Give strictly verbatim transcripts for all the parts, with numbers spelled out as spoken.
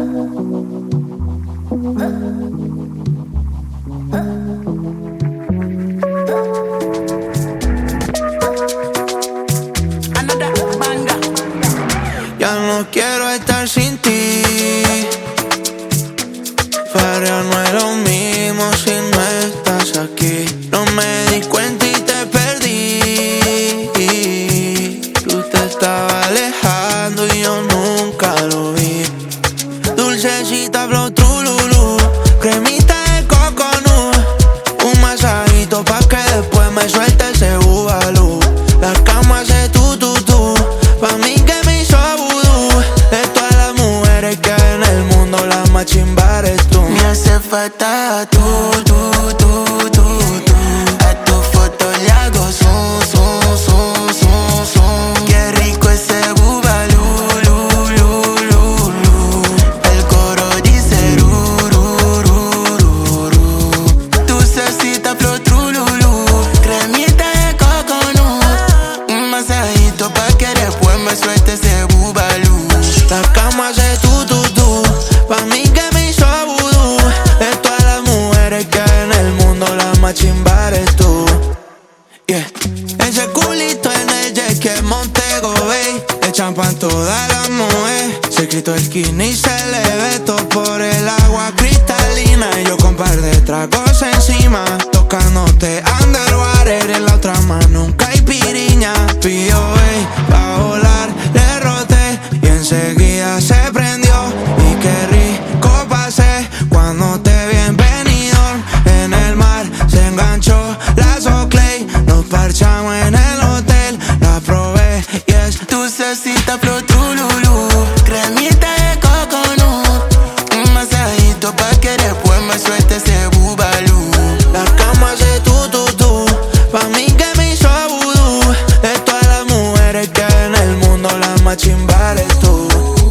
Ya no quiero estar sin ti. Para no es lo mismo si no estás aquí. No me di cuenta y te perdí. Tú te estabas alejando y yo nunca lo vi. Dulcecita flow trululú, cremita de coconut, un masajito pa' que después me suelte ese bubalú. La cama hace tu tu tu, pa' mí que me hizo vudú. De todas las mujeres que hay en el mundo, la más chimba eres tú. Me hace falta tú, tú, tú, tú, tú. A tu foto le hago zoom, zoom, zoom, zoom, zoom. Qué rico ese bubalú, lu, lu, lu, lu. El coro dice ru, ru, ru, ru, ru. Dulcecita flow trululú, cremita de coconut, un masajito pa' que después me suelte ese bubalú. La cama hace tu tu tu, pa' mí que me hizo vudú. De todas las mujeres que hay en el mundo, la más chimba eres tú. Yeah. Ese culito en el jet que es Montego Bay, le champan todas las mujeres. Se quitó el skinny y se le ve todo por el agua cristalina. Y yo con par de tragos encima, tocándote underwater. En la otra mano un caipiriña. Pidió ey, pa' volar, le roté y enseguida se prendió. Y qué rico pasé cuando te vi en Benidorm. En el mar se enganchó la Soclay, nos parchamos en el hotel. La probé y es Dulcecita flow trululú, cremita de coconut, un masajito pa' que después me suelte ese bubalú. la cama hace tu tu tu, pa' mí que me hizo vudú. De todas las mujeres que hay en el mundo, la más chimba eres tú.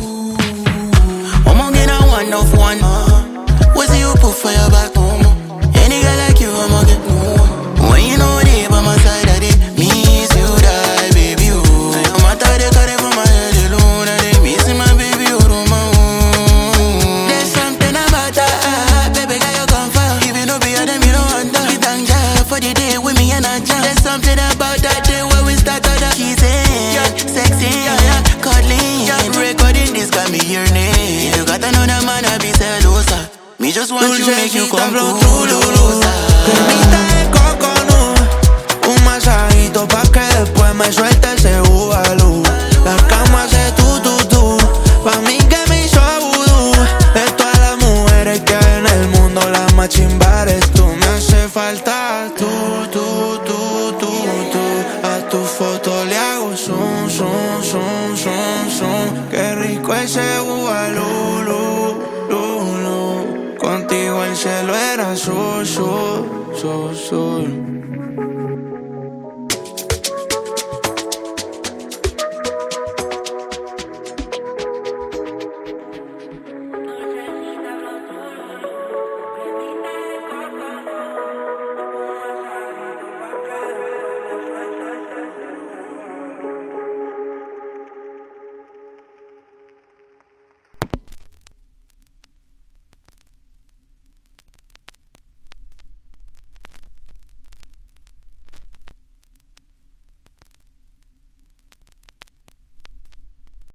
I'ma get a one of one. What do you put for your back? Any girl like you, I'ma get more. When you know they by my side, I did miss you, die, baby, oh. No matter the carry from my head alone, I did miss my baby, oh, no more. There's something about that, baby, girl, you come far. Even though be a them, you don't want that. We thank God for the day with me and I jam. There's something about that day where we start out that kissing, yeah, sexy, yeah, yeah, cuddling, yeah. Recording this got me your name. You got another man, I be celosa. Me just want you, make you come closer. Cremita de coconut, un masajito pa' que después me suelte ese bubalú. La cama hace tu tu tu, pa' mí que me hizo vudú. De todas las mujeres que hay en el mundo, la más chimba eres tú. Me hace falta tú, tú, tú, tú, tú. A tu foto le hago zoom, zoom, zoom, zoom, zoom. Qué rico ese bubalú, lu, lu, lu. Contigo el cielo era azul, azul, azul, azul.